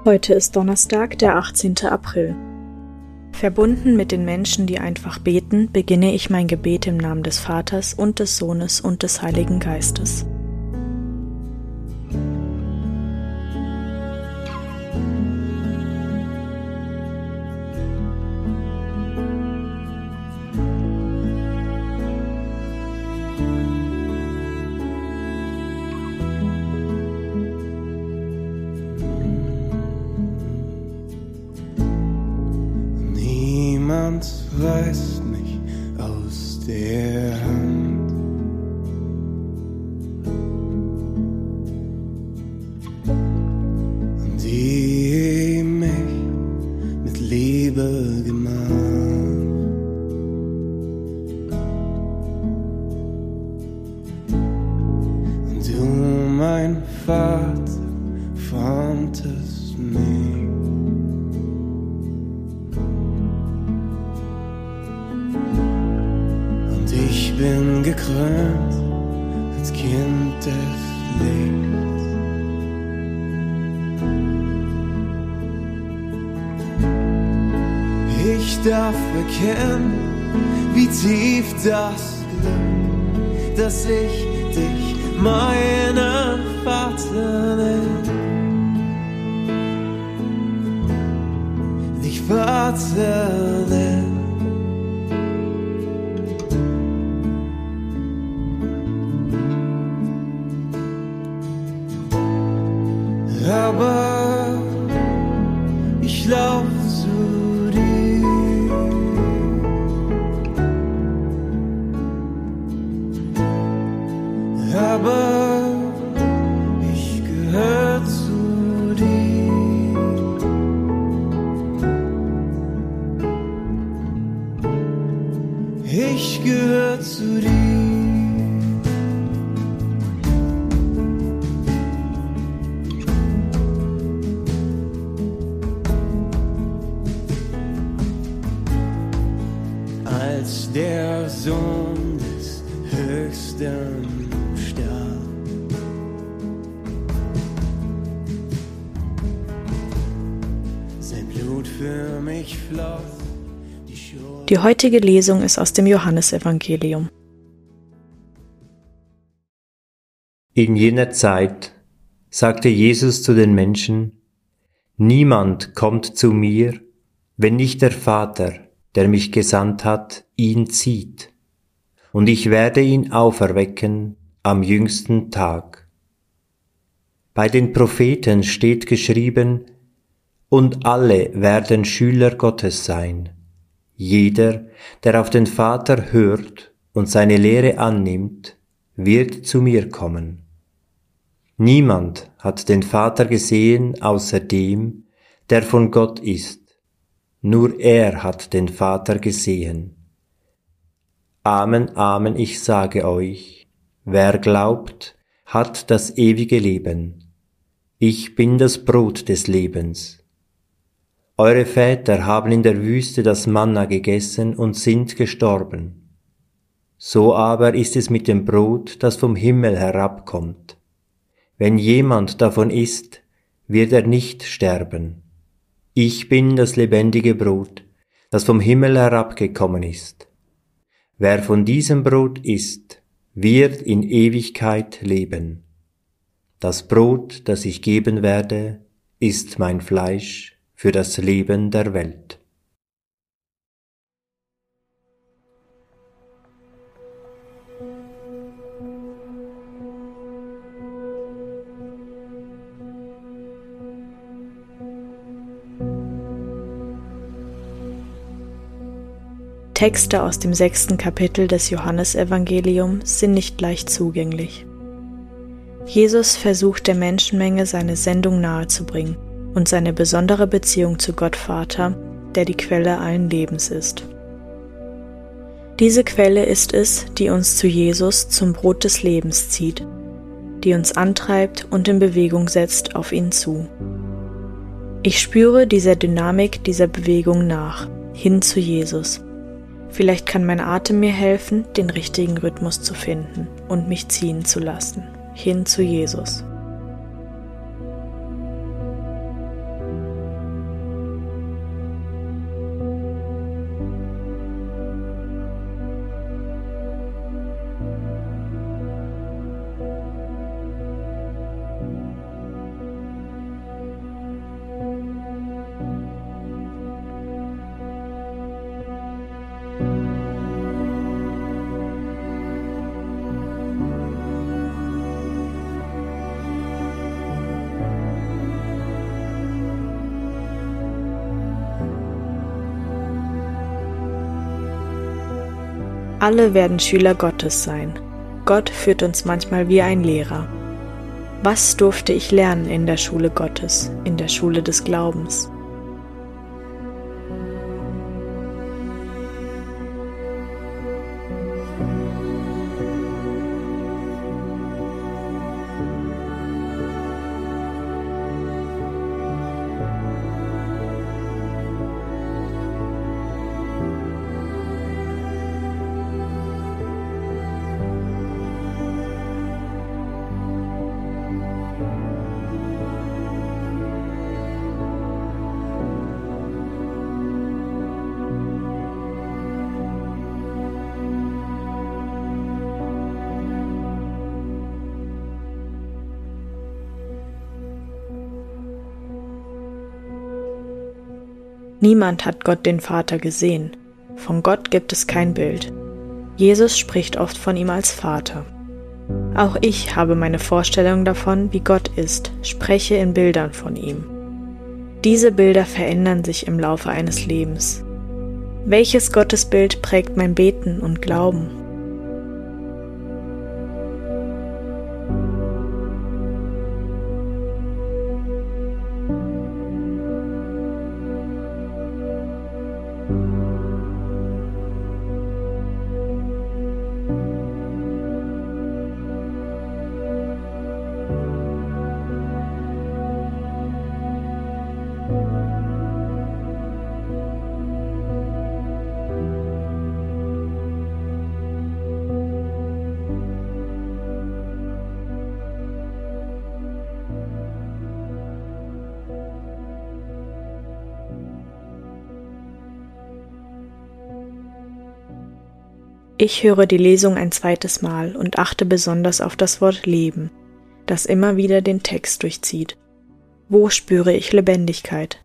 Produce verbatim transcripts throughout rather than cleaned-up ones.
Heute ist Donnerstag, der achtzehnte April. Verbunden mit den Menschen, die einfach beten, beginne ich mein Gebet im Namen des Vaters und des Sohnes und des Heiligen Geistes. Niemand reißt mich aus der Hand. Die mich mit Liebe gemacht. Und du, mein Vater, formtest mich. Ich bin gekrönt als Kind des Lichts. Ich darf erkennen, wie tief das Glück, dass ich dich meinen Vater nenn. Dich Vater nenn. Aber ich lauf zu dir. Aber ich gehör zu dir. Ich gehör zu dir. Als der Sohn des Höchsten starb, sein Blut für mich floss. Die, die heutige Lesung ist aus dem Johannesevangelium. In jener Zeit sagte Jesus zu den Menschen: Niemand kommt zu mir, wenn nicht der Vater, der mich gesandt hat, ihn zieht, und ich werde ihn auferwecken am jüngsten Tag. Bei den Propheten steht geschrieben: Und alle werden Schüler Gottes sein. Jeder, der auf den Vater hört und seine Lehre annimmt, wird zu mir kommen. Niemand hat den Vater gesehen außer dem, der von Gott ist. Nur er hat den Vater gesehen. Amen, Amen, ich sage euch, wer glaubt, hat das ewige Leben. Ich bin das Brot des Lebens. Eure Väter haben in der Wüste das Manna gegessen und sind gestorben. So aber ist es mit dem Brot, das vom Himmel herabkommt. Wenn jemand davon isst, wird er nicht sterben. Ich bin das lebendige Brot, das vom Himmel herabgekommen ist. Wer von diesem Brot isst, wird in Ewigkeit leben. Das Brot, das ich geben werde, ist mein Fleisch für das Leben der Welt. Texte aus dem sechsten Kapitel des Johannesevangeliums sind nicht leicht zugänglich. Jesus versucht der Menschenmenge seine Sendung nahezubringen und seine besondere Beziehung zu Gott Vater, der die Quelle allen Lebens ist. Diese Quelle ist es, die uns zu Jesus, zum Brot des Lebens zieht, die uns antreibt und in Bewegung setzt auf ihn zu. Ich spüre dieser Dynamik, dieser Bewegung nach, hin zu Jesus. Vielleicht kann mein Atem mir helfen, den richtigen Rhythmus zu finden und mich ziehen zu lassen, hin zu Jesus. Alle werden Schüler Gottes sein. Gott führt uns manchmal wie ein Lehrer. Was durfte ich lernen in der Schule Gottes, in der Schule des Glaubens? Niemand hat Gott den Vater gesehen. Von Gott gibt es kein Bild. Jesus spricht oft von ihm als Vater. Auch ich habe meine Vorstellung davon, wie Gott ist, spreche in Bildern von ihm. Diese Bilder verändern sich im Laufe eines Lebens. Welches Gottesbild prägt mein Beten und Glauben? Ich höre die Lesung ein zweites Mal und achte besonders auf das Wort Leben, das immer wieder den Text durchzieht. Wo spüre ich Lebendigkeit?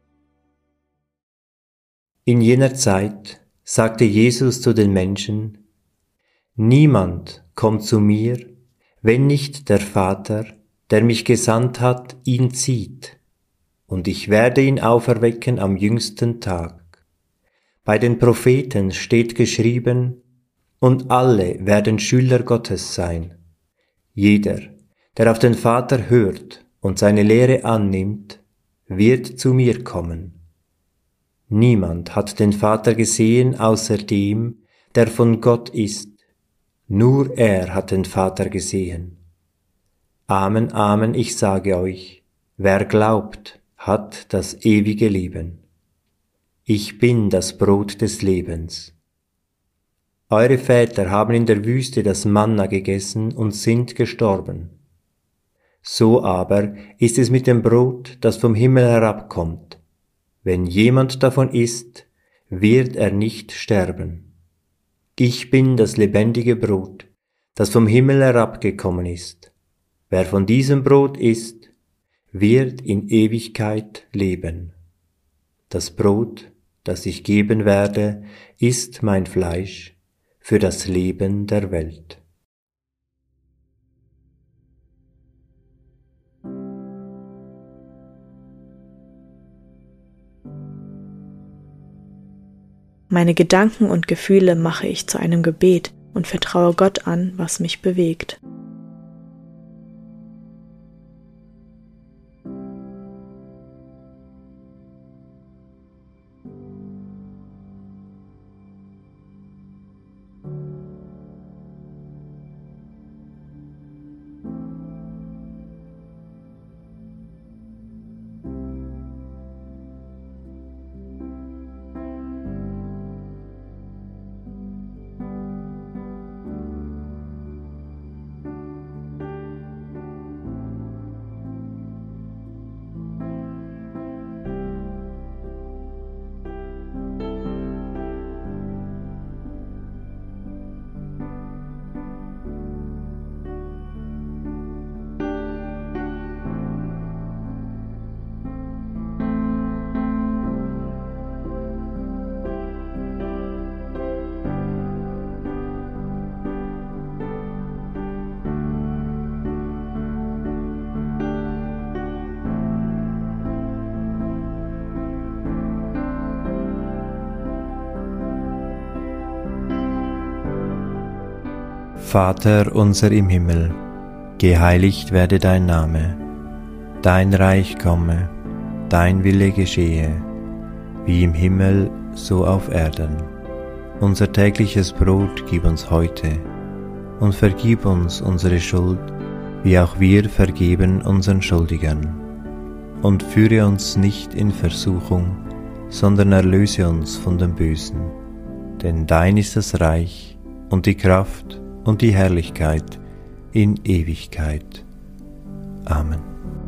In jener Zeit sagte Jesus zu den Menschen: Niemand kommt zu mir, wenn nicht der Vater, der mich gesandt hat, ihn zieht, und ich werde ihn auferwecken am jüngsten Tag. Bei den Propheten steht geschrieben: Und alle werden Schüler Gottes sein. Jeder, der auf den Vater hört und seine Lehre annimmt, wird zu mir kommen. Niemand hat den Vater gesehen außer dem, der von Gott ist. Nur er hat den Vater gesehen. Amen, Amen, ich sage euch, wer glaubt, hat das ewige Leben. Ich bin das Brot des Lebens. Eure Väter haben in der Wüste das Manna gegessen und sind gestorben. So aber ist es mit dem Brot, das vom Himmel herabkommt. Wenn jemand davon isst, wird er nicht sterben. Ich bin das lebendige Brot, das vom Himmel herabgekommen ist. Wer von diesem Brot isst, wird in Ewigkeit leben. Das Brot, das ich geben werde, ist mein Fleisch für das Leben der Welt. Meine Gedanken und Gefühle mache ich zu einem Gebet und vertraue Gott an, was mich bewegt. Vater unser im Himmel, geheiligt werde dein Name, dein Reich komme, dein Wille geschehe, wie im Himmel, so auf Erden. Unser tägliches Brot gib uns heute und vergib uns unsere Schuld, wie auch wir vergeben unseren Schuldigern. Und führe uns nicht in Versuchung, sondern erlöse uns von dem Bösen. Denn dein ist das Reich und die Kraft und die Herrlichkeit in Ewigkeit. Amen.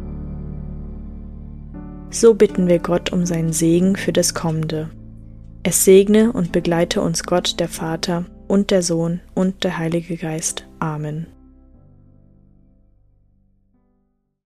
So bitten wir Gott um seinen Segen für das Kommende. Es segne und begleite uns Gott, der Vater und der Sohn und der Heilige Geist. Amen.